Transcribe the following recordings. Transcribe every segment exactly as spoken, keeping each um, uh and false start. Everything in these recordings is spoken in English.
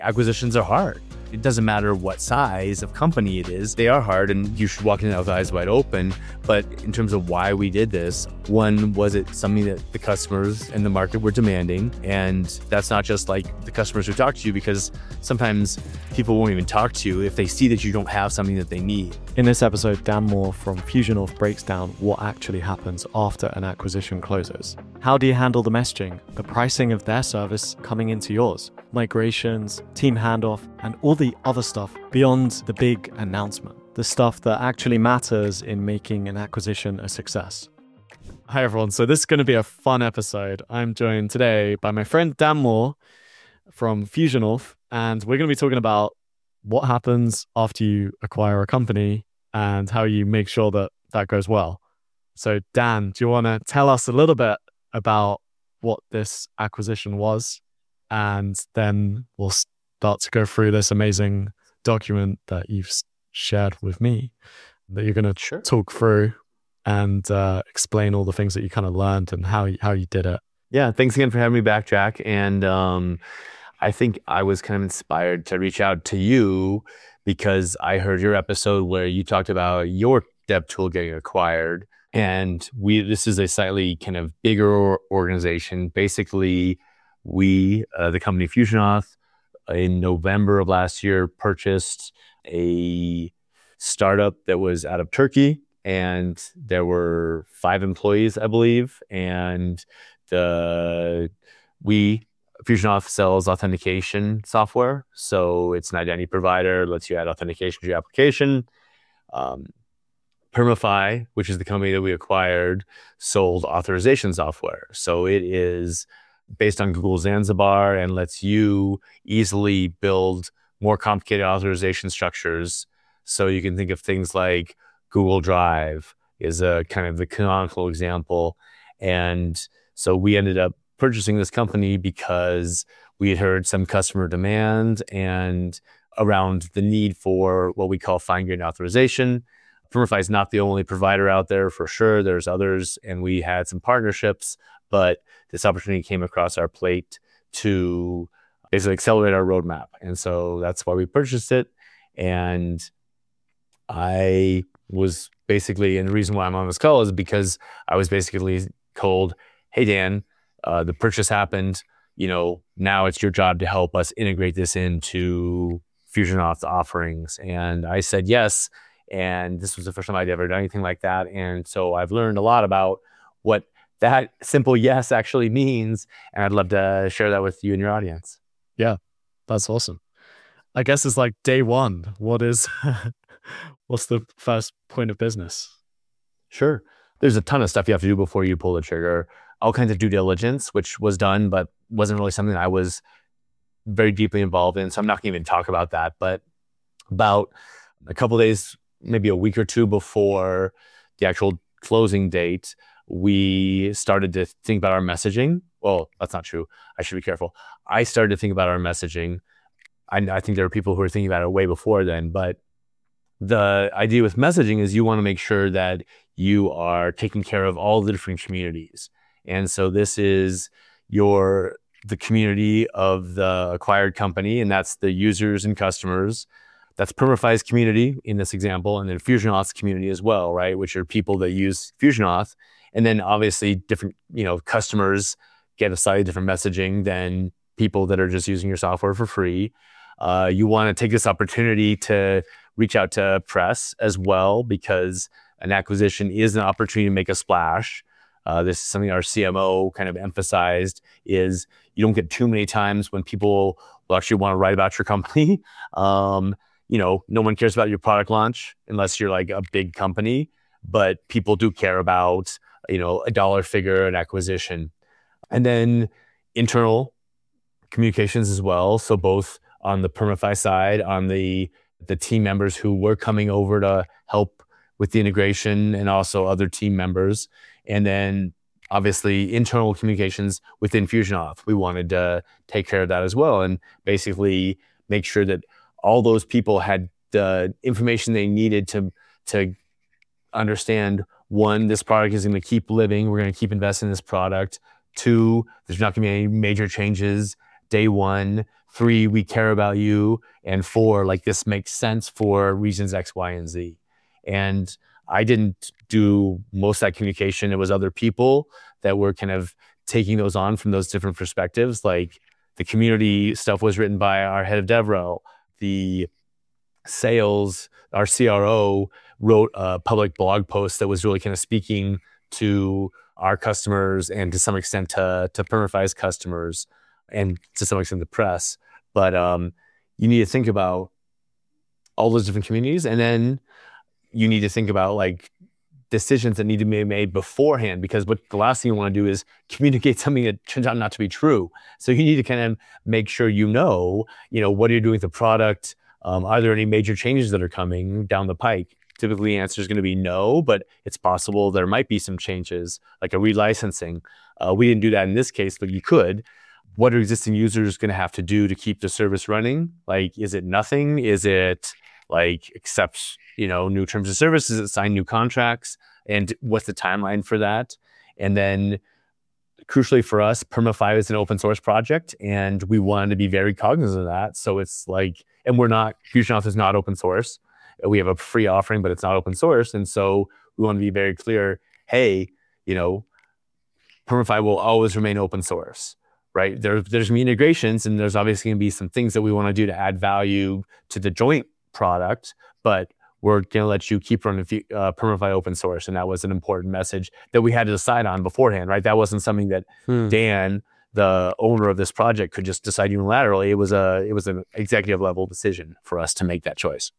acquisitions are hard. It doesn't matter what size of company it is, they are hard and you should walk in with eyes wide open. But in terms of why we did this, one, was it something that the customers and the market were demanding? And that's not just like the customers who talk to you, because sometimes people won't even talk to you if they see that you don't have something that they need. In this episode, Dan Moore from FusionAuth breaks down what actually happens after an acquisition closes. How do you handle the messaging, the pricing of their service coming into yours, migrations, team handoff, and all the other stuff beyond the big announcement, the stuff that actually matters in making an acquisition a success. Hi everyone, so this is going to be a fun episode. I'm joined today by my friend Dan Moore from FusionAuth, and we're going to be talking about what happens after you acquire a company and how you make sure that that goes well. So Dan, do you want to tell us a little bit about what this acquisition was? And then we'll start to go through this amazing document that you've shared with me that you're going to Sure. talk through and uh, explain all the things that you kind of learned and how you, how you did it. Yeah, thanks again for having me back, Jack. And um, I think I was kind of inspired to reach out to you because I heard your episode where you talked about your dev tool getting acquired. And we this is a slightly kind of bigger organization. Basically, we, uh, the company FusionAuth, in November of last year, purchased a startup that was out of Turkey, and there were five employees, I believe. And the we FusionAuth sells authentication software, so it's an identity provider, lets you add authentication to your application. Um, Permify, which is the company that we acquired, sold authorization software, so it is based on Google Zanzibar and lets you easily build more complicated authorization structures. So you can think of things like Google Drive is a kind of the canonical example. And so we ended up purchasing this company because we had heard some customer demand and around the need for what we call fine-grained authorization. Permify is not the only provider out there, for sure. There's others, and we had some partnerships, but this opportunity came across our plate to basically accelerate our roadmap. And so that's why we purchased it. And I was basically, and the reason why I'm on this call is because I was basically told, hey, Dan, uh, the purchase happened. You know, now it's your job to help us integrate this into FusionAuth's offerings. And I said yes. And this was the first time I'd ever done anything like that. And so I've learned a lot about what that simple yes actually means. And I'd love to share that with you and your audience. Yeah, that's awesome. I guess it's like day one. What is, what's the first point of business? Sure. There's a ton of stuff you have to do before you pull the trigger. All kinds of due diligence, which was done, but wasn't really something that I was very deeply involved in. So I'm not going to even talk about that. But about a couple of days, maybe a week or two before the actual closing date, we started to think about our messaging. Well, that's not true. I should be careful. I started to think about our messaging. I, I think there are people who are thinking about it way before then, but the idea with messaging is you want to make sure that you are taking care of all the different communities. And so this is your the community of the acquired company, and that's the users and customers. That's Permify's community in this example, and then FusionAuth's community as well, right? Which are people that use FusionAuth. And then obviously different, you know, customers get a slightly different messaging than people that are just using your software for free. Uh, you want to take this opportunity to reach out to press as well, because an acquisition is an opportunity to make a splash. Uh, this is something our C M O kind of emphasized, is you don't get too many times when people will actually want to write about your company. Um, you know, no one cares about your product launch unless you're like a big company, but people do care about, you know, a dollar figure, an acquisition. And then internal communications as well. So both on the Permify side, on the the team members who were coming over to help with the integration, and also other team members. And then obviously internal communications within FusionAuth. We wanted to take care of that as well, and basically make sure that all those people had the information they needed to to understand, one, this product is going to keep living. We're going to keep investing in this product. Two, there's not going to be any major changes day one. Three, we care about you. And four, like this makes sense for reasons X, Y, and Z. And I didn't do most of that communication. It was other people that were kind of taking those on from those different perspectives. Like the community stuff was written by our head of DevRel. The sales, our C R O wrote a public blog post that was really kind of speaking to our customers and to some extent to, to Permafy's customers and to some extent the press. But um, you need to think about all those different communities, and then you need to think about like decisions that need to be made beforehand, because what the last thing you want to do is communicate something that turns out not to be true. So you need to kind of make sure you know, you know, what are you doing with the product? Um, are there any major changes that are coming down the pike? Typically, the answer is going to be no, but it's possible there might be some changes, like a relicensing. Uh, we didn't do that in this case, but you could. What are existing users going to have to do to keep the service running? Like, is it nothing? Is it like accept, you know, new terms of service? Does it sign new contracts? And what's the timeline for that? And then crucially for us, Permafy is an open source project, and we wanted to be very cognizant of that. So it's like, and we're not, FusionAuth is not open source. We have a free offering, but it's not open source. And so we want to be very clear, hey, you know, Permafy will always remain open source, right? There, there's integrations, and there's obviously going to be some things that we want to do to add value to the joint product, but we're going to let you keep running uh, Permafy open source. And that was an important message that we had to decide on beforehand, right? That wasn't something that hmm. Dan, the owner of this project, could just decide unilaterally. It was a, it was an executive level decision for us to make that choice.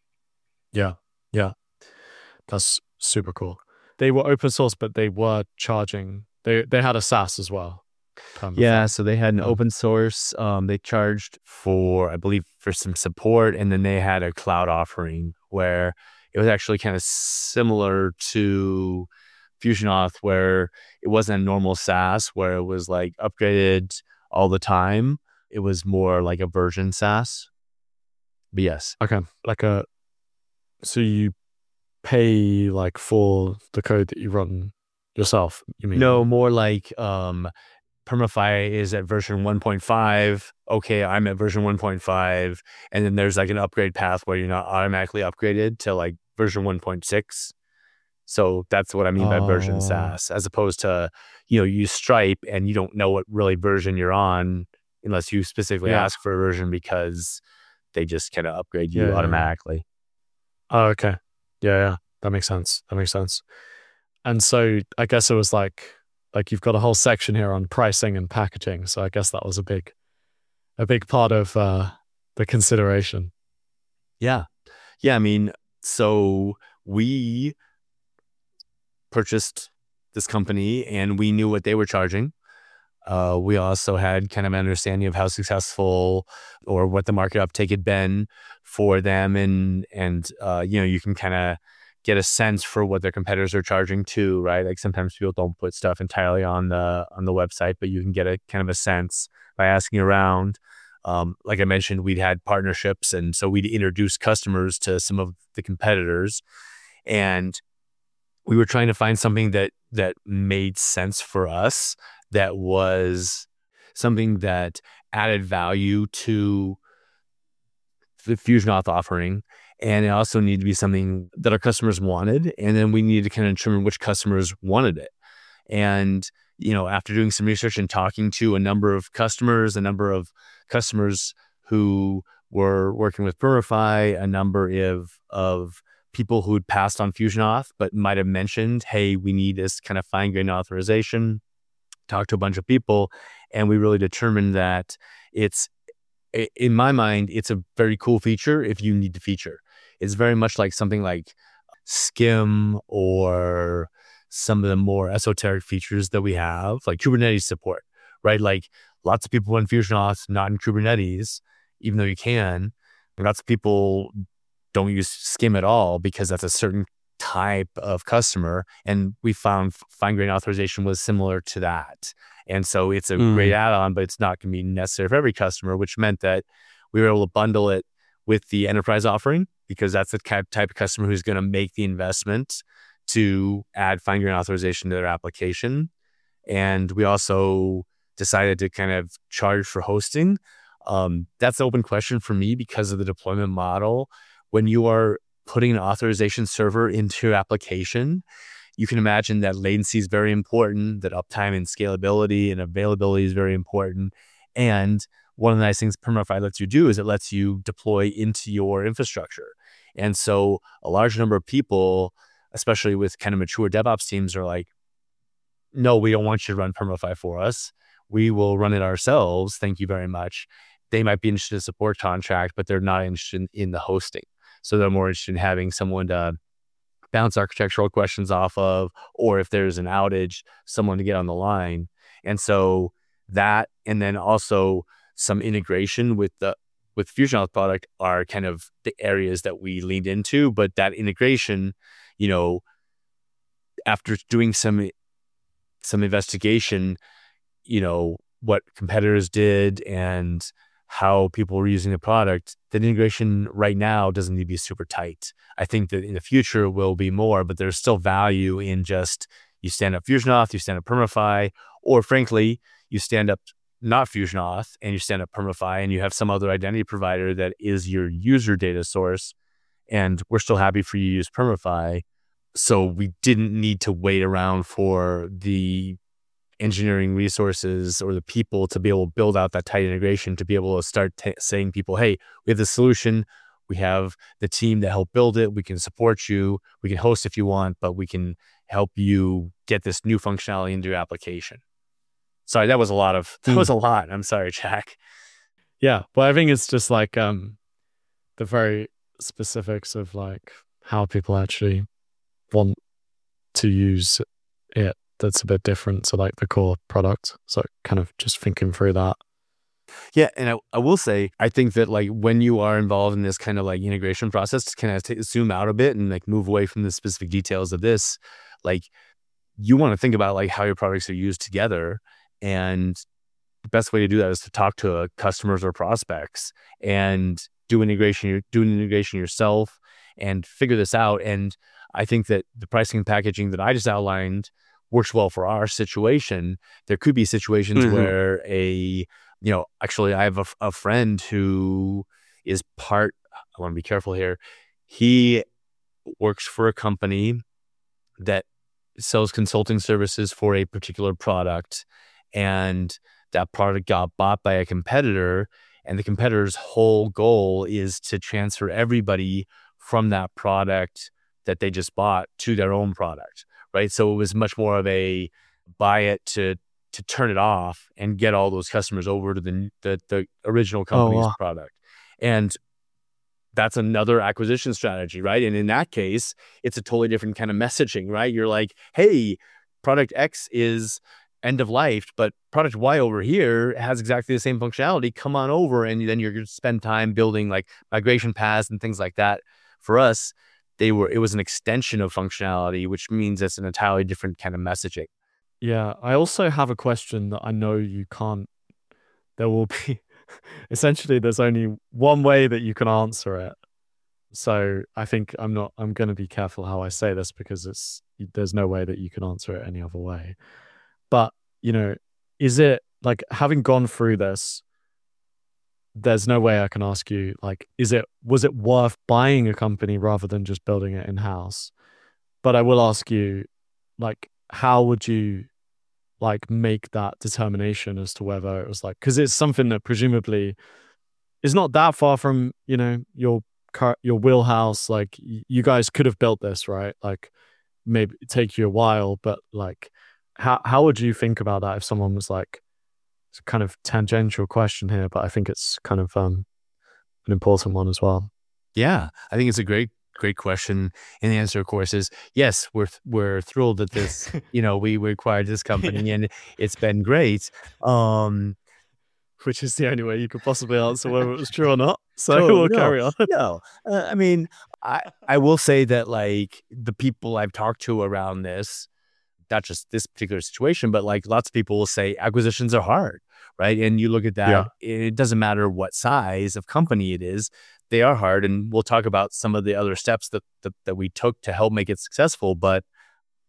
Yeah, yeah. That's super cool. They were open source, but they were charging, they they had a SaaS as well. Yeah, so they had an open source. Um, they charged for, I believe, for some support, and then they had a cloud offering where it was actually kind of similar to FusionAuth, where it wasn't a normal SaaS where it was like upgraded all the time. It was more like a version SaaS. But yes. Okay. Like a, so you pay like for the code that you run yourself, you mean? No, more like um, Permafy is at version one point five. Okay, I'm at version one point five. And then there's like an upgrade path where you're not automatically upgraded to like version one point six. So that's what I mean by oh. version SaaS, as opposed to, you know, you use Stripe and you don't know what really version you're on unless you specifically yeah. ask for a version, because they just kind of upgrade you yeah, automatically. Yeah. Oh, okay. Yeah, yeah. That makes sense. That makes sense. And so I guess it was like, like you've got a whole section here on pricing and packaging. So I guess that was a big, a big part of uh, the consideration. Yeah. Yeah. I mean, so we purchased this company and we knew what they were charging. Uh, we also had kind of an understanding of how successful or what the market uptake had been for them. And, and uh, you know, you can kind of get a sense for what their competitors are charging too, right? Like sometimes people don't put stuff entirely on the on the website, but you can get a kind of a sense by asking around. Um, like I mentioned, we'd had partnerships, and so we'd introduce customers to some of the competitors, and we were trying to find something that that made sense for us, that was something that added value to the FusionAuth offering. And it also needed to be something that our customers wanted. And then we needed to kind of determine which customers wanted it. And, you know, after doing some research and talking to a number of customers, a number of customers who were working with Permafy, a number of, of people who'd passed on FusionAuth, but might have mentioned, hey, we need this kind of fine-grained authorization, talked to a bunch of people, and we really determined that it's, in my mind, it's a very cool feature if you need the feature. It's very much like something like Skim or some of the more esoteric features that we have, like Kubernetes support, right? Like lots of people in FusionAuth, not in Kubernetes, even though you can. Lots of people don't use Skim at all because that's a certain type of customer. And we found fine-grained authorization was similar to that. And so it's a mm. great add-on, but it's not going to be necessary for every customer, which meant that we were able to bundle it with the enterprise offering, because that's the type of customer who's going to make the investment to add fine-grained authorization to their application. And we also decided to kind of charge for hosting. Um, that's an open question for me because of the deployment model. When you are putting an authorization server into your application, you can imagine that latency is very important, that uptime and scalability and availability is very important. And one of the nice things Permify lets you do is it lets you deploy into your infrastructure. And so a large number of people, especially with kind of mature DevOps teams, are like, no, we don't want you to run Permify for us. We will run it ourselves. Thank you very much. They might be interested in a support contract, but they're not interested in, in the hosting. So they're more interested in having someone to bounce architectural questions off of, or if there's an outage, someone to get on the line. And so that, and then also some integration with the with FusionAuth product are kind of the areas that we leaned into. But that integration, you know, after doing some some investigation, you know, what competitors did and how people were using the product, the integration right now doesn't need to be super tight. I think that in the future will be more, but there's still value in just you stand up FusionAuth, you stand up Permify, or frankly, you stand up not FusionAuth and you stand up Permify and you have some other identity provider that is your user data source, and we're still happy for you to use Permify. So we didn't need to wait around for the engineering resources or the people to be able to build out that tight integration to be able to start t- saying people, hey, we have the solution. We have the team that help build it. We can support you. We can host if you want, but we can help you get this new functionality into your application. Sorry, that was a lot of, that was a lot. I'm sorry, Jack. Yeah. But I think it's just like um, the very specifics of like how people actually want to use it. That's a bit different to like the core product. So kind of just thinking through that. Yeah. And I, I will say, I think that like when you are involved in this kind of like integration process, to kind of t- zoom out a bit and like move away from the specific details of this, like you want to think about like how your products are used together. And the best way to do that is to talk to uh, customers or prospects and do integration, do an integration yourself and figure this out. And I think that the pricing and packaging that I just outlined works well for our situation. There could be situations mm-hmm. where a, you know, actually I have a, a friend who is part, I want to be careful here. He works for a company that sells consulting services for a particular product, and that product got bought by a competitor, and the competitor's whole goal is to transfer everybody from that product that they just bought to their own product. Right. So it was much more of a buy it to to turn it off and get all those customers over to the the, the original company's oh, wow. product. And that's another acquisition strategy. Right. And in that case, it's a totally different kind of messaging. Right. You're like, hey, product X is end of life, but product Y over here has exactly the same functionality. Come on over. And then you're going to spend time building like migration paths and things like that. For us, They were. It was an extension of functionality, which means it's an entirely different kind of messaging. Yeah, I also have a question that I know you can't. There will be, essentially, there's only one way that you can answer it. So I think I'm not. I'm going to be careful how I say this because it's there's no way that you can answer it any other way. But you know, is it like having gone through this? There's no way I can ask you, like, is it, was it worth buying a company rather than just building it in-house? But I will ask you, like, how would you, like, make that determination as to whether it was like, because it's something that presumably is not that far from, you know, your car, your wheelhouse. Like, y- you guys could have built this, right? Like, maybe it take you a while, but like, how how would you think about that if someone was like, it's a kind of tangential question here, but I think it's kind of um, an important one as well. Yeah, I think it's a great, great question. And the answer, of course, is yes. We're we're thrilled that this, you know, we, we acquired this company and it's been great. Um, Which is the only way you could possibly answer whether it was true or not. So no, we'll no, carry on. No, uh, I mean, I I will say that like the people I've talked to around this, not just this particular situation, but like lots of people will say acquisitions are hard, right? And you look at that, yeah. It doesn't matter what size of company it is, they are hard. And we'll talk about some of the other steps that, that, that we took to help make it successful. But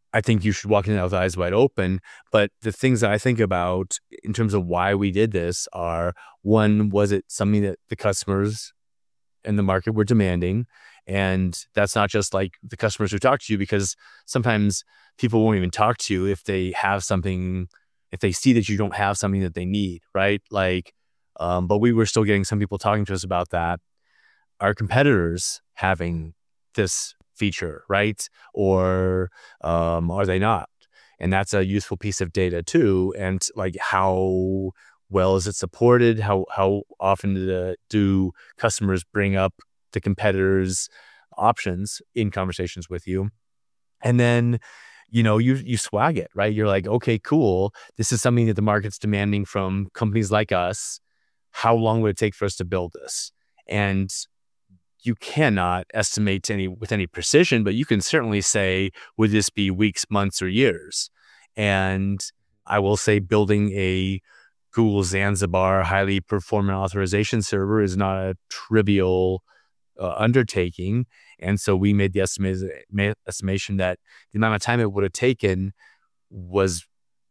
I think you should walk in with eyes wide open. But the things that I think about in terms of why we did this are, one, was it something that the customers and the market were demanding? And that's not just like the customers who talk to you, because sometimes people won't even talk to you if they have something, if they see that you don't have something that they need, right? Like, um, but we were still getting some people talking to us about that. Our competitors having this feature, right? Or um, are they not? And that's a useful piece of data too. And like, how well is it supported? How how often do, the, do customers bring up the competitors' options in conversations with you? And then, you know, you you swag it, right? You're like, okay, cool. This is something that the market's demanding from companies like us. How long would it take for us to build this? And you cannot estimate any with any precision, but you can certainly say, would this be weeks, months, or years? And I will say, building a Google Zanzibar highly performant authorization server is not a trivial uh, undertaking. And so we made the estima- estimation that the amount of time it would have taken was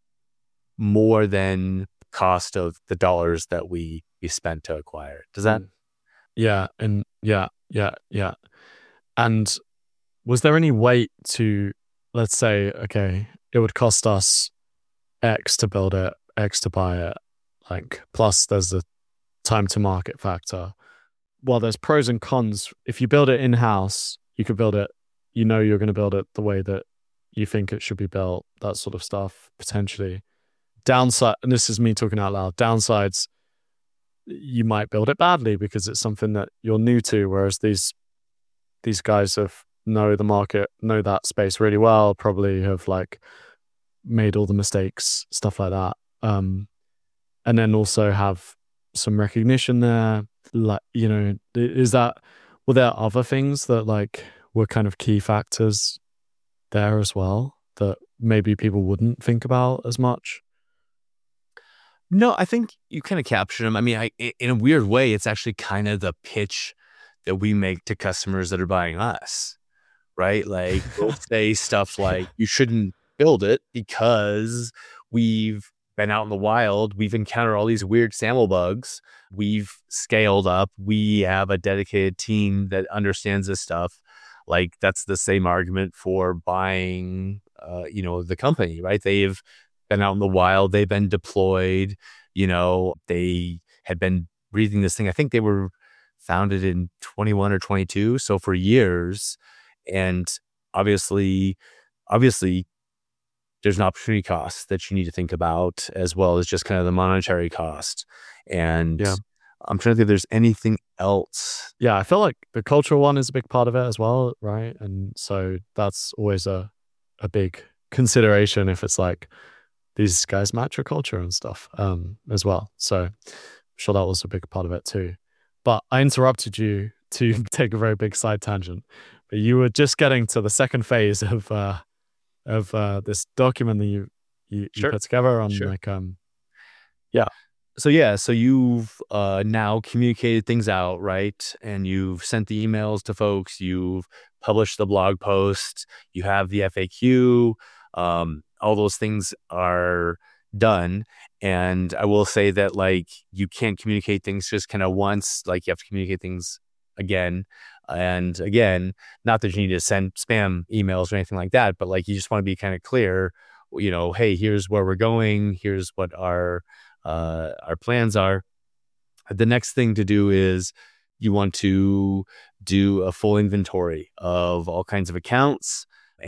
more than the cost of the dollars that we, we spent to acquire. Does that? Yeah. And yeah, yeah, yeah. And was there any weight to, let's say, okay, it would cost us X to build it, X to buy it, like, plus there's the time to market factor. Well, there's pros and cons. If you build it in-house, you could build it, you know, you're going to build it the way that you think it should be built, that sort of stuff, potentially. Downside, and this is me talking out loud, downsides, you might build it badly because it's something that you're new to, whereas these these guys have know the market, know that space really well, probably have like made all the mistakes, stuff like that. Um, and then also have some recognition there. Like, you know, is that, were there other things that like were kind of key factors there as well that maybe people wouldn't think about as much? No, I think you kind of captured them. I mean, I, in a weird way, it's actually kind of the pitch that we make to customers that are buying us, right? Like, we'll say stuff like, you shouldn't build it because we've been out in the wild. We've encountered all these weird SAML bugs. We've scaled up. We have a dedicated team that understands this stuff. Like, that's the same argument for buying, uh, you know, the company, right? They've been out in the wild. They've been deployed. You know, they had been breathing this thing. I think they were founded in twenty-one or twenty-two. So for years. And obviously, obviously, there's an opportunity cost that you need to think about, as well as just kind of the monetary cost. And yeah. I'm trying to think if there's anything else. Yeah, I feel like the cultural one is a big part of it as well, right? And so that's always a a big consideration if it's like, these guys match your culture and stuff um, as well. So I'm sure that was a big part of it too. But I interrupted you to take a very big side tangent. But you were just getting to the second phase of uh, of uh, this document that you you, sure. you put together on sure. like um yeah. So yeah, so you've uh, now communicated things out, right? And you've sent the emails to folks. You've published the blog post. You have the F A Q. Um, all those things are done. And I will say that, like, you can't communicate things just kind of once, like you have to communicate things again and again. Not that you need to send spam emails or anything like that, but like, you just want to be kind of clear, you know, hey, here's where we're going. Here's what our, uh, our plans are. The next thing to do is you want to do a full inventory of all kinds of accounts.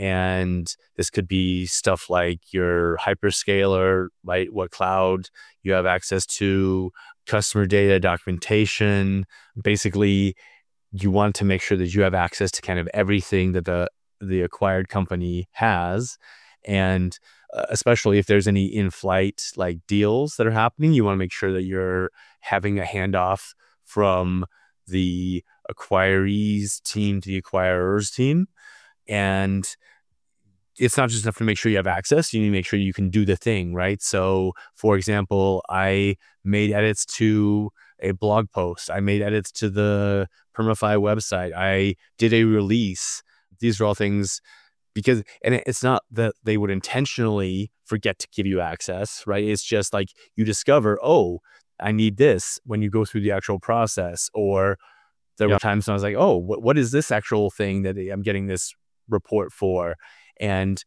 And this could be stuff like your hyperscaler, right? What cloud you have access to, customer data, documentation. Basically, you want to make sure that you have access to kind of everything that the, the acquired company has. And uh, especially if there's any in-flight like deals that are happening, you want to make sure that you're having a handoff from the acquirees team to the acquirers team. And it's not just enough to make sure you have access. You need to make sure you can do the thing, right? So, for example, I made edits to a blog post. I made edits to the Permify website. I did a release. These are all things because, and it's not that they would intentionally forget to give you access, right? It's just like you discover, oh, I need this when you go through the actual process. Or there Yeah. were times when I was like, oh, what, what is this actual thing that I'm getting this report for? And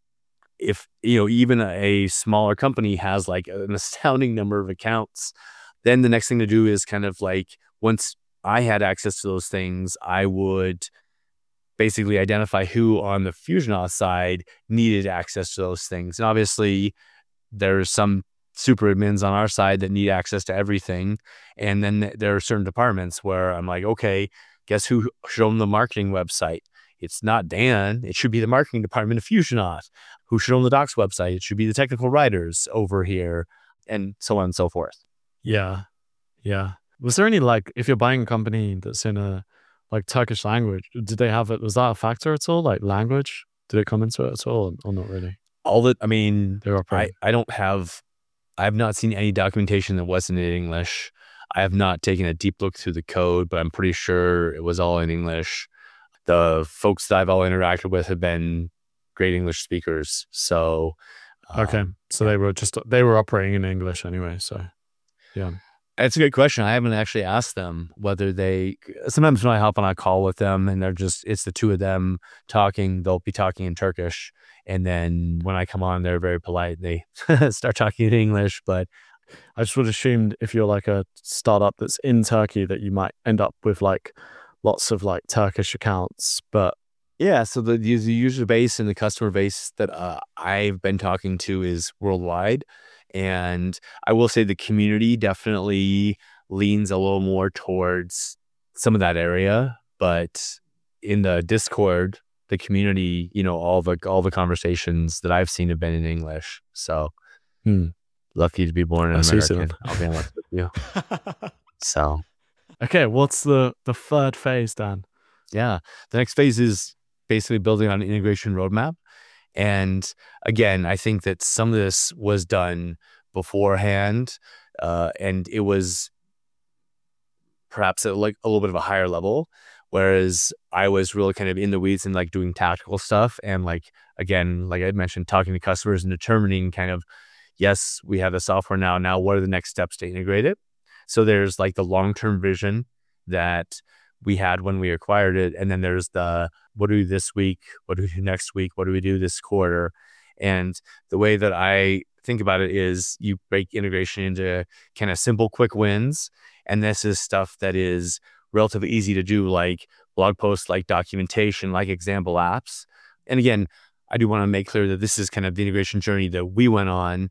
if, you know, even a smaller company has like an astounding number of accounts, then the next thing to do is kind of like, once I had access to those things, I would basically identify who on the Fusionoth side needed access to those things. And obviously there's some super admins on our side that need access to everything. And then there are certain departments where I'm like, okay, guess who should own the marketing website? It's not Dan. It should be the marketing department of Fusionoth. Who should own the docs website? It should be the technical writers over here, and so on and so forth. Yeah. Yeah. Was there any, like, if you're buying a company that's in a like Turkish language, did they have it? Was that a factor at all? Like language, did it come into it at all, or not really? All that, I mean, They were I, operating. I don't have, I have not seen any documentation that wasn't in English. I have not taken a deep look through the code, but I'm pretty sure it was all in English. The folks that I've all interacted with have been great English speakers. So, Okay. um, So they were just, they were operating in English anyway. So, yeah. That's a good question. I haven't actually asked them whether they, sometimes when I hop on a call with them and they're just, it's the two of them talking, they'll be talking in Turkish. And then when I come on, they're very polite. They start talking in English, but I just would assume if you're like a startup that's in Turkey that you might end up with like lots of like Turkish accounts, but yeah, so the, the user base and the customer base that uh, I've been talking to is worldwide. And I will say the community definitely leans a little more towards some of that area. But in the Discord, the community, you know, all the all the conversations that I've seen have been in English. So hmm. lucky to be born an I see, American. so. I'll be honest with you. So okay, what's the the third phase, Dan? yeah, the next phase is basically building on an integration roadmap. And again, I think that some of this was done beforehand, uh, and it was perhaps at like a little bit of a higher level, whereas I was really kind of in the weeds and like doing tactical stuff. And like, again, like I mentioned, talking to customers and determining kind of, yes, we have the software now. Now, what are the next steps to integrate it? So there's like the long-term vision that we had when we acquired it. And then there's the, what do we do this week? What do we do next week? What do we do this quarter? And the way that I think about it is you break integration into kind of simple, quick wins. And this is stuff that is relatively easy to do, like blog posts, like documentation, like example apps. And again, I do want to make clear that this is kind of the integration journey that we went on.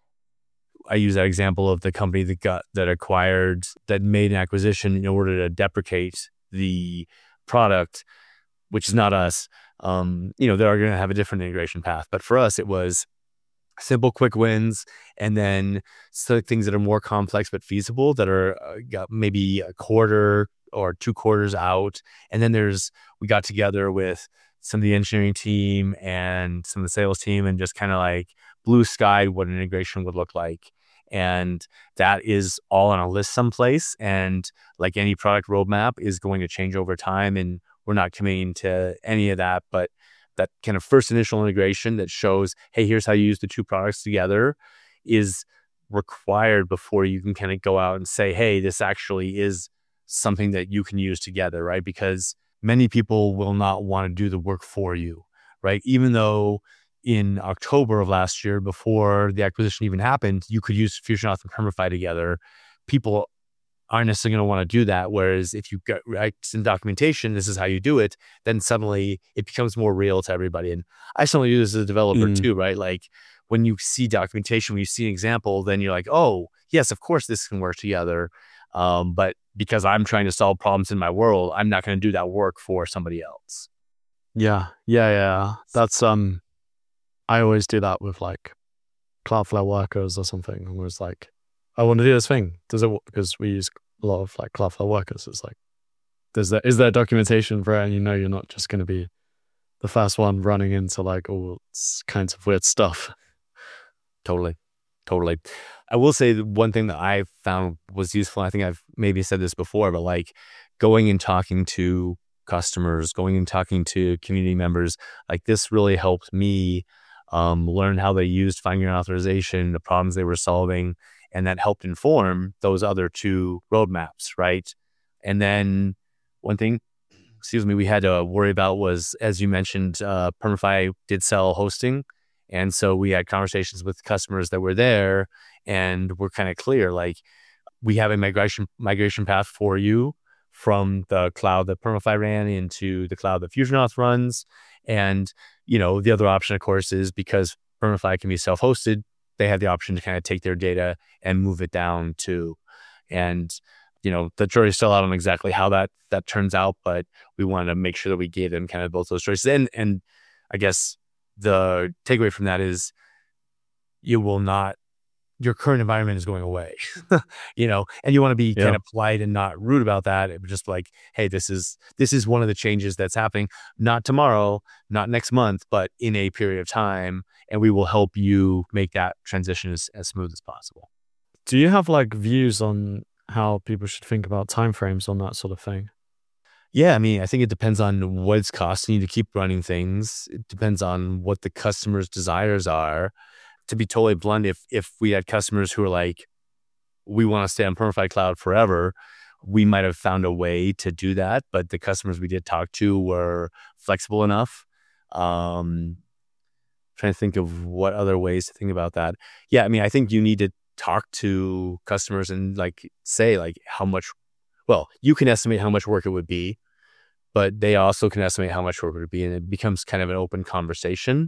I use that example of the company that got, that acquired, that made an acquisition in order to deprecate the product, which is not us. Um, you know, they're going to have a different integration path. But for us, it was simple, quick wins, and then so things that are more complex but feasible that are uh, got maybe a quarter or two quarters out. And then there's, we got together with some of the engineering team and some of the sales team and just kind of like blue sky what an integration would look like. And that is all on a list someplace. And like any product roadmap is going to change over time. And we're not committing to any of that, but that kind of first initial integration that shows, hey, here's how you use the two products together is required before you can kind of go out and say, hey, this actually is something that you can use together, right? Because many people will not want to do the work for you, right? Even though in October of last year, before the acquisition even happened, you could use Fusionoth and Permify together. People aren't necessarily going to want to do that. Whereas if you get right in documentation, this is how you do it, then suddenly it becomes more real to everybody. And I certainly do this as a developer mm. too, right? Like when you see documentation, when you see an example, then you're like, oh, yes, of course this can work together. Um, but because I'm trying to solve problems in my world, I'm not going to do that work for somebody else. Yeah, yeah, yeah. That's, um, I always do that with like Cloudflare workers or something. And was like, I want to do this thing. Does it, because we use a lot of like Cloudflare workers. It's like, there's there, is there documentation for it? And you know, you're not just going to be the first one running into like all kinds of weird stuff. Totally. Totally. I will say that one thing that I found was useful. I think I've maybe said this before, but like going and talking to customers, going and talking to community members. Like this really helped me um, learn how they used finding authorization, the problems they were solving, and that helped inform those other two roadmaps, right? And then one thing, excuse me, we had to worry about was, as you mentioned, uh, Permify did sell hosting. And so we had conversations with customers that were there, and we're kind of clear, like, we have a migration migration path for you from the cloud that Permify ran into the cloud that FusionAuth runs. And, you know, the other option, of course, is because Permify can be self-hosted, they had the option to kind of take their data and move it down to, and, you know, the jury's still out on exactly how that that turns out, but we wanted to make sure that we gave them kind of both those choices. And, and I guess the takeaway from that is you will not, your current environment is going away, you know, and you want to be Yeah. kind of polite and not rude about that. It was just like, hey, this is, this is one of the changes that's happening, not tomorrow, not next month, but in a period of time. And we will help you make that transition as, as smooth as possible. Do you have like views on how people should think about timeframes on that sort of thing? Yeah, I mean, I think it depends on what it's costing you to keep running things. It depends on what the customer's desires are. To be totally blunt, if if we had customers who are like, we want to stay on Permify Cloud forever, we might have found a way to do that. But the customers we did talk to were flexible enough. Um, trying to think of what other ways to think about that. Yeah, I mean, I think you need to talk to customers and like say like how much, well, you can estimate how much work it would be, but they also can estimate how much work it would be, and it becomes kind of an open conversation.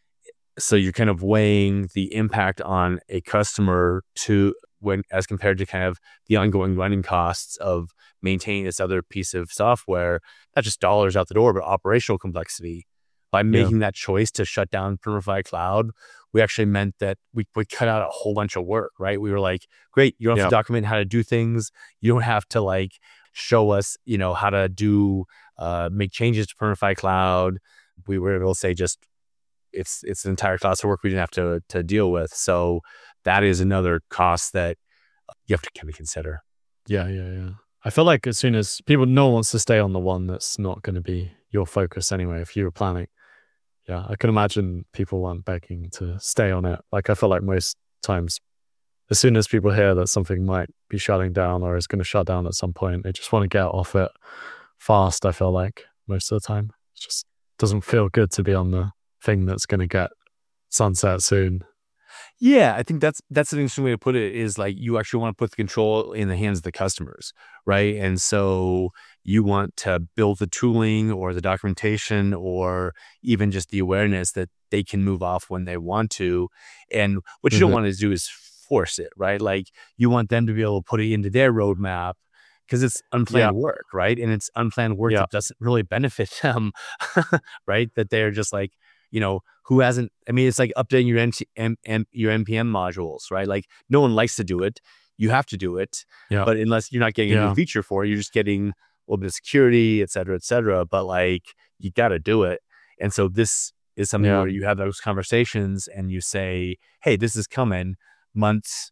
So you're kind of weighing the impact on a customer to when as compared to kind of the ongoing running costs of maintaining this other piece of software, not just dollars out the door, but operational complexity. By making yeah. that choice to shut down Permify Cloud, we actually meant that we we cut out a whole bunch of work, right? We were like, great, you don't have yeah. to document how to do things. You don't have to like show us, you know, how to do, uh, make changes to Permify Cloud. We were able to say just, it's it's an entire class of work we didn't have to to deal with. So that is another cost that you have to kind of consider. Yeah, yeah, yeah. I feel like as soon as people, no one wants to stay on the one that's not going to be your focus anyway, if you were planning. Yeah, I can imagine people weren't begging to stay on it. Like I feel like most times, as soon as people hear that something might be shutting down or is going to shut down at some point, they just want to get off it fast, I feel like, most of the time. It just doesn't feel good to be on the thing that's going to get sunset soon. Yeah, I think that's that's an interesting way to put it, is like you actually want to put the control in the hands of the customers, right? And so you want to build the tooling or the documentation or even just the awareness that they can move off when they want to. And what you mm-hmm. don't want to do is force it, right? Like you want them to be able to put it into their roadmap because it's unplanned yeah. work, right? And it's unplanned work yeah. that doesn't really benefit them, right? That they're just like, you know, who hasn't, I mean, it's like updating your M- M- M- your N P M modules, right? Like no one likes to do it. You have to do it. Yeah. But unless you're not getting yeah. a new feature for it, you're just getting a little bit of security, et cetera, et cetera. But like, you got to do it. And so this is something yeah. where you have those conversations and you say, hey, this is coming months,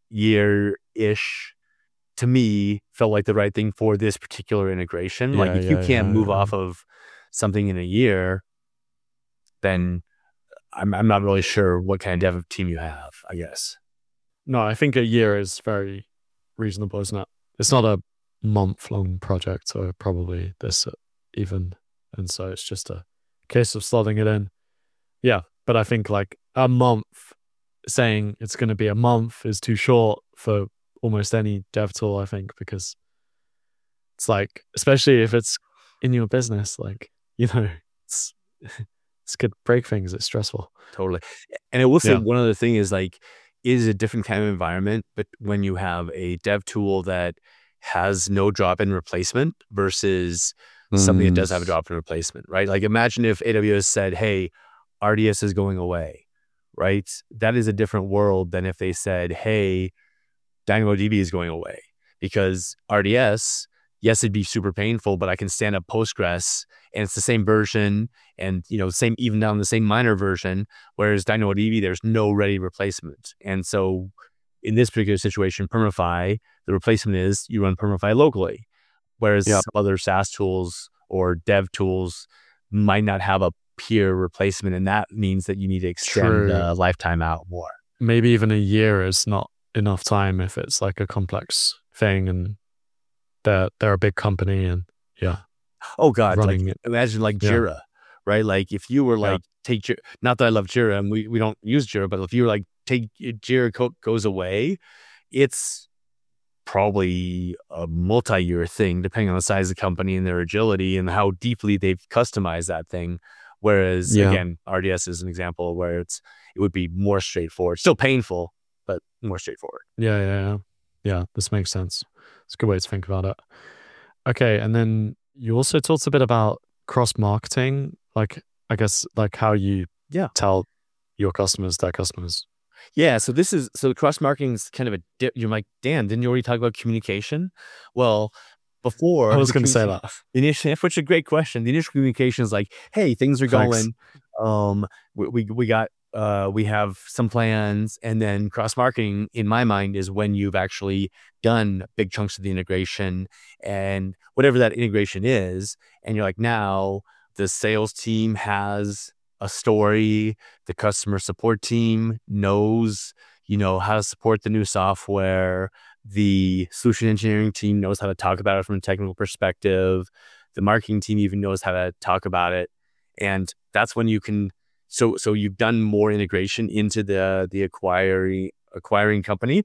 year-ish. To me, felt like the right thing for this particular integration. Yeah, like if yeah, you can't yeah, move yeah. off of something in a year, then I'm I'm not really sure what kind of dev team you have, I guess. No, I think a year is very reasonable, isn't it? It's not a month-long project, or probably this even. And so it's just a case of slotting it in. Yeah, but I think like a month, saying it's going to be a month is too short for almost any dev tool, I think, because it's like, especially if it's in your business, like, you know, it's... It could break things. It's stressful. Totally. And I will say yeah. one other thing is like, it is a different kind of environment, but when you have a dev tool that has no drop-in replacement versus mm. something that does have a drop-in replacement, right? Like imagine if A W S said, hey, R D S is going away, right? That is a different world than if they said, hey, DynamoDB is going away. Because R D S, yes, it'd be super painful, but I can stand up Postgres and it's the same version and, you know, same, even down the same minor version, whereas DynamoDB, there's no ready replacement. And so in this particular situation, Permify, the replacement is you run Permify locally, whereas yep. some other SaaS tools or dev tools might not have a peer replacement, and that means that you need to extend True. the lifetime out more. Maybe even a year is not enough time if it's like a complex thing and they're they're a big company and yeah. Oh God, running like it. imagine like Yeah. Jira, right? Like if you were Yeah. like take Jira, not that I love Jira and we, we don't use Jira, but if you were like take Jira co- goes away, it's probably a multi-year thing depending on the size of the company and their agility and how deeply they've customized that thing. Whereas Yeah. again, R D S is an example where it's it would be more straightforward, still painful, but more straightforward. Yeah, yeah, yeah. Yeah, this makes sense. It's a good way to think about it. Okay, and then you also talked a bit about cross-marketing, like I guess like how you Yeah. tell your customers, their customers. Yeah, so this is so cross marketing is kind of a dip. You're like, Dan, didn't you already talk about communication? Well, before I was the going to say communica- that. the initial, which is a great question. The initial communication is like, hey, things are Thanks. going. Um, we, we we got uh we have some plans, and then cross marketing in my mind is when you've actually done big chunks of the integration and whatever that integration is, and you're like, now the sales team has a story, the customer support team knows, you know, how to support the new software, the solution engineering team knows how to talk about it from a technical perspective, the marketing team even knows how to talk about it, and that's when you can. So, so you've done more integration into the the acquiring acquiring company,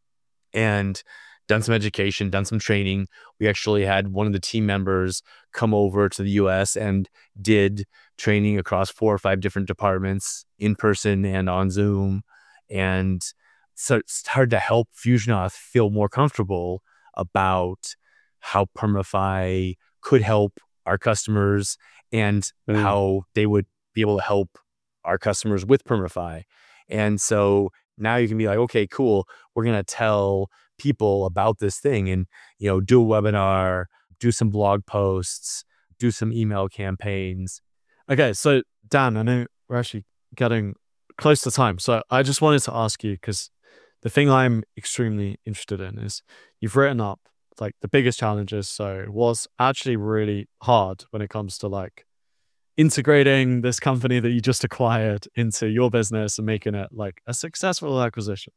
and done some education, done some training. We actually had one of the team members come over to the U S and did training across four or five different departments in person and on Zoom. And so it's hard to help FusionAuth feel more comfortable about how Permify could help our customers and Mm. how they would be able to help our customers with Permify. And so now you can be like, okay, cool. We're going to tell people about this thing and, you know, do a webinar, do some blog posts, do some email campaigns. Okay, so Dan, I know we're actually getting close to time. So I just wanted to ask you, because the thing I'm extremely interested in is you've written up like the biggest challenges. So what's actually really hard when it comes to like integrating this company that you just acquired into your business and making it like a successful acquisition?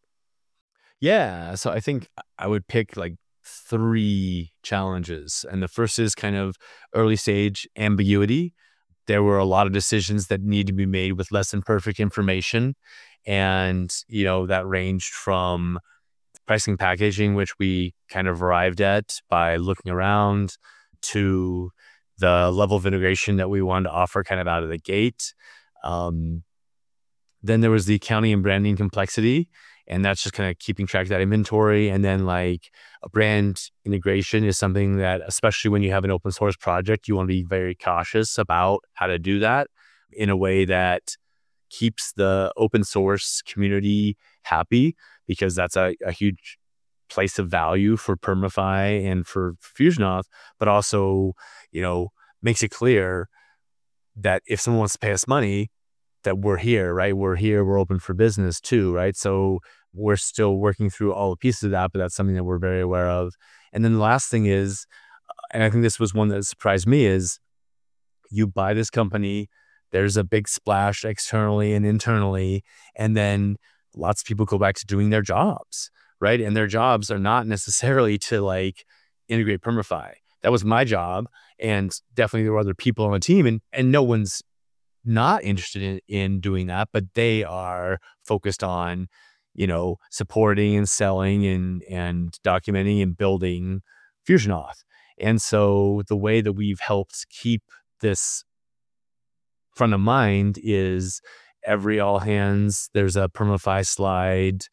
Yeah. So I think I would pick like three challenges. And the first is kind of early stage ambiguity. There were a lot of decisions that need to be made with less than perfect information. And, you know, that ranged from pricing packaging, which we kind of arrived at by looking around, to the level of integration that we wanted to offer kind of out of the gate. Um, then there was the accounting and branding complexity. And that's just kind of keeping track of that inventory. And then like a brand integration is something that, especially when you have an open source project, you want to be very cautious about how to do that in a way that keeps the open source community happy, because that's a, a huge place of value for Permify and for FusionAuth, but also, you know, makes it clear that if someone wants to pay us money, that we're here, right? We're here, we're open for business too, right? So we're still working through all the pieces of that, but that's something that we're very aware of. And then the last thing is, and I think this was one that surprised me, is you buy this company, there's a big splash externally and internally, and then lots of people go back to doing their jobs, right? And their jobs are not necessarily to like integrate Permify. That was my job, and definitely there were other people on the team, and and no one's not interested in, in doing that, but they are focused on, you know, supporting and selling and and documenting and building FusionAuth. And so the way that we've helped keep this front of mind is every all hands, there's a Permify slide.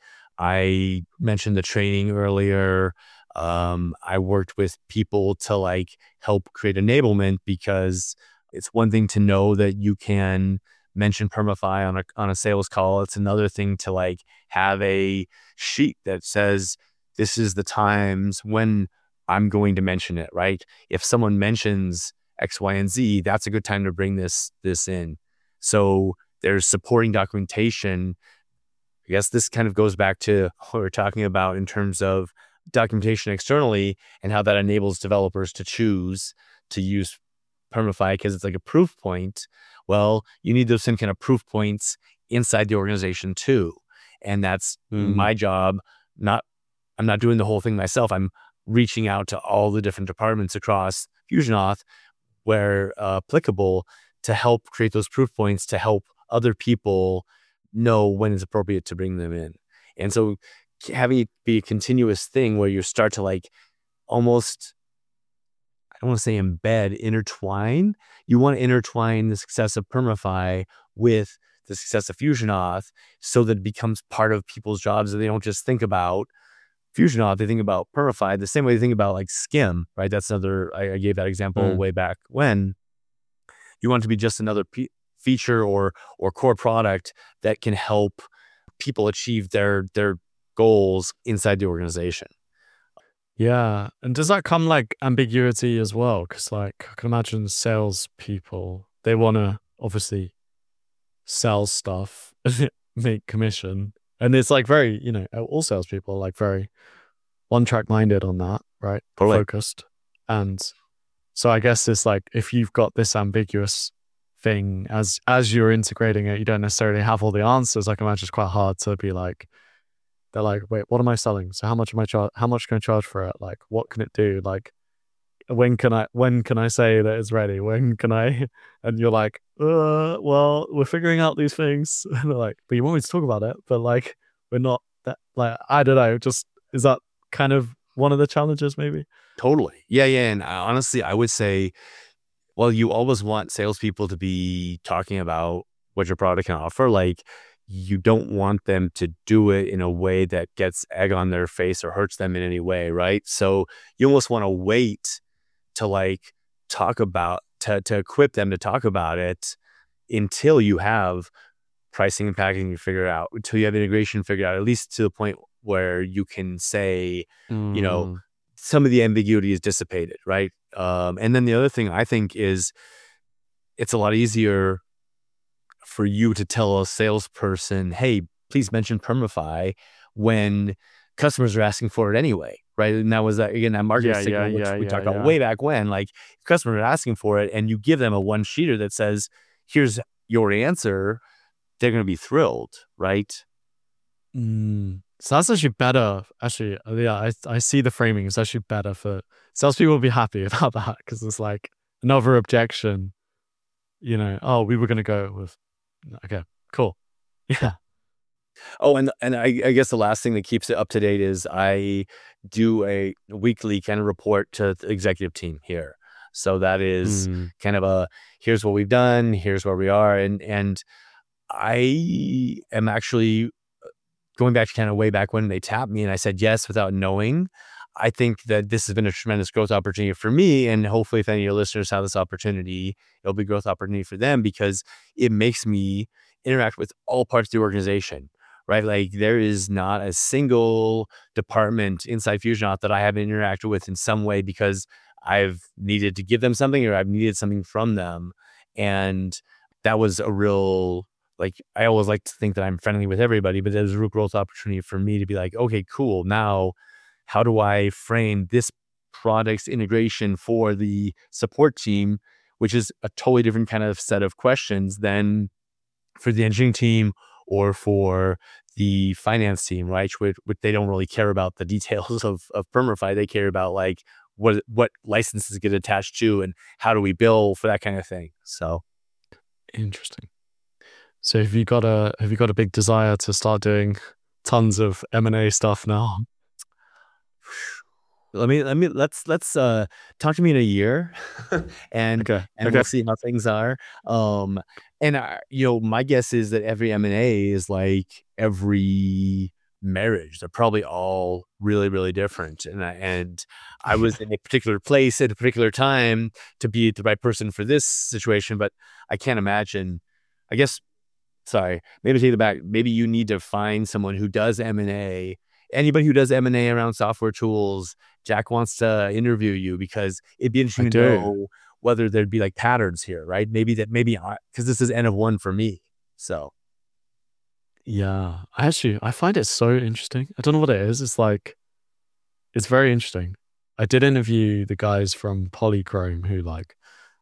I mentioned the training earlier. Um, I worked with people to like help create enablement, because it's one thing to know that you can mention Permify on a on a sales call. It's another thing to like have a sheet that says, this is the times when I'm going to mention it, right? If someone mentions X, Y, and Z, that's a good time to bring this this in. So there's supporting documentation. I guess this kind of goes back to what we're talking about in terms of documentation externally and how that enables developers to choose to use Permify because it's like a proof point. Well, you need those same kind of proof points inside the organization too. And that's mm. my job. Not, I'm not doing the whole thing myself. I'm reaching out to all the different departments across FusionAuth where uh, applicable to help create those proof points to help other people know when it's appropriate to bring them in. And so having it be a continuous thing where you start to like almost, I don't want to say embed, intertwine. You want to intertwine the success of Permify with the success of FusionAuth so that it becomes part of people's jobs and they don't just think about FusionAuth, they think about Permify the same way they think about like Skim, right? That's another, I, I gave that example mm. way back when. You want it to be just another p- feature or or core product that can help people achieve their their goals inside the organization. Yeah. And does that come like ambiguity as well? Because like I can imagine salespeople, they want to obviously sell stuff, make commission. And it's like very, you know, all salespeople are like very one track minded on that, right? Totally. Focused. And so I guess it's like if you've got this ambiguous thing as as you're integrating it, you don't necessarily have all the answers. I can imagine it's quite hard to be like, they're like, wait, what am I selling? So how much am I charge? How much can I charge for it? Like, what can it do? Like, when can I when can I say that it's ready? When can I? And you're like, uh, well, we're figuring out these things. And they're like, but you want me to talk about it? But like, we're not that. Like, I don't know. Just is that kind of one of the challenges, maybe? Totally. Yeah, yeah. And honestly, I would say, well, you always want salespeople to be talking about what your product can offer. Like, you don't want them to do it in a way that gets egg on their face or hurts them in any way, right? So you almost want to wait to like talk about, to, to equip them to talk about it until you have pricing and packaging figured out, until you have integration figured out, at least to the point where you can say, mm. you know, some of the ambiguity is dissipated, right? Um, and then the other thing I think is it's a lot easier for you to tell a salesperson, hey, please mention Permify when customers are asking for it anyway, right? And that was, that, again, that marketing yeah, signal, yeah, which yeah, we yeah, talked yeah. about way back when, like if customers are asking for it and you give them a one-sheeter that says, here's your answer, they're going to be thrilled, right? Mm. So that's actually better. Actually, yeah, I I see the framing. It's actually better for salespeople will be happy about that because it's like another objection, you know, oh, we were going to go with, okay, cool. Yeah. Oh, and and I, I guess the last thing that keeps it up to date is I do a weekly kind of report to the executive team here. So that is mm. kind of a, here's what we've done, here's where we are. And, and I am actually going back to kind of way back when they tapped me and I said yes without knowing. I think that this has been a tremendous growth opportunity for me. And hopefully if any of your listeners have this opportunity, it'll be a growth opportunity for them because it makes me interact with all parts of the organization, right? Like there is not a single department inside FusionAuth that I haven't interacted with in some way because I've needed to give them something or I've needed something from them. And that was a real, like, I always like to think that I'm friendly with everybody, but there's a real growth opportunity for me to be like, okay, cool. Now, how do I frame this product's integration for the support team, which is a totally different kind of set of questions than for the engineering team or for the finance team, right? Which, which they don't really care about the details of, of Permify. They care about like what what licenses get attached to and how do we bill for that kind of thing. So interesting. So have you got a have you got a big desire to start doing tons of M and A stuff now? Let me let me let's let's uh talk to me in a year, and okay. and okay. we'll see how things are. Um, and uh, you know, my guess is that every M and A is like every marriage. They're probably all really really different. And I, and I was in a particular place at a particular time to be the right person for this situation, but I can't imagine. I guess. Sorry, maybe take it back. Maybe you need to find someone who does M and A. Anybody who does M and A around software tools, Jack wants to interview you because it'd be interesting I to do. know whether there'd be like patterns here, right? Maybe that, maybe because this is N of one for me. So, yeah, I actually I find it so interesting. I don't know what it is. It's like it's very interesting. I did interview the guys from Polychrome who like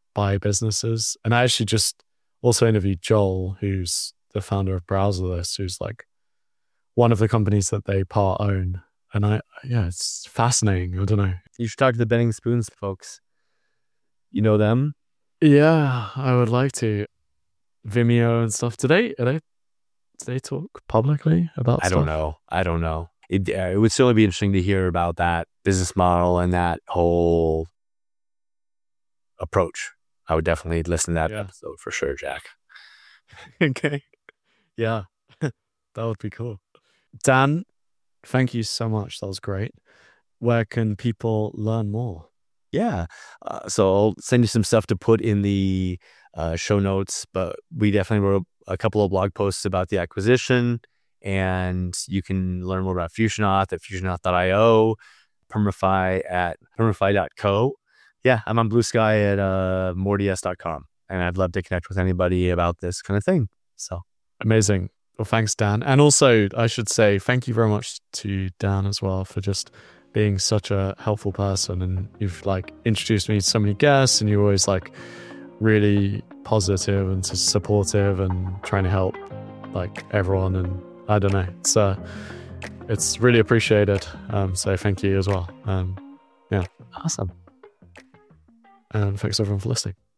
buy businesses. And I actually just also interviewed Joel, who's the founder of Browserless, who's like one of the companies that they part own. And I, yeah, it's fascinating. I don't know. You should talk to the Bending Spoons folks. You know them? Yeah, I would like to. Vimeo and stuff. Do they, are they, do they talk publicly about I stuff? don't know. I don't know. It, uh, it would certainly be interesting to hear about that business model and that whole approach. I would definitely listen to that Yeah. episode for sure, Jack. Okay. Yeah, that would be cool. Dan, thank you so much. That was great. Where can people learn more? Yeah. Uh, so I'll send you some stuff to put in the uh, show notes, but we definitely wrote a couple of blog posts about the acquisition, and you can learn more about FusionAuth at fusionauth dot io, Permify at permify dot co. Yeah, I'm on Blue Sky at uh, more d s dot com, and I'd love to connect with anybody about this kind of thing. So amazing. Well, thanks, Dan. And also, I should say thank you very much to Dan as well for just being such a helpful person. And you've like introduced me to so many guests, and you're always like really positive and supportive and trying to help like everyone. And I don't know, it's uh, it's really appreciated. Um, so thank you as well. Um, yeah, awesome. And thanks everyone for listening.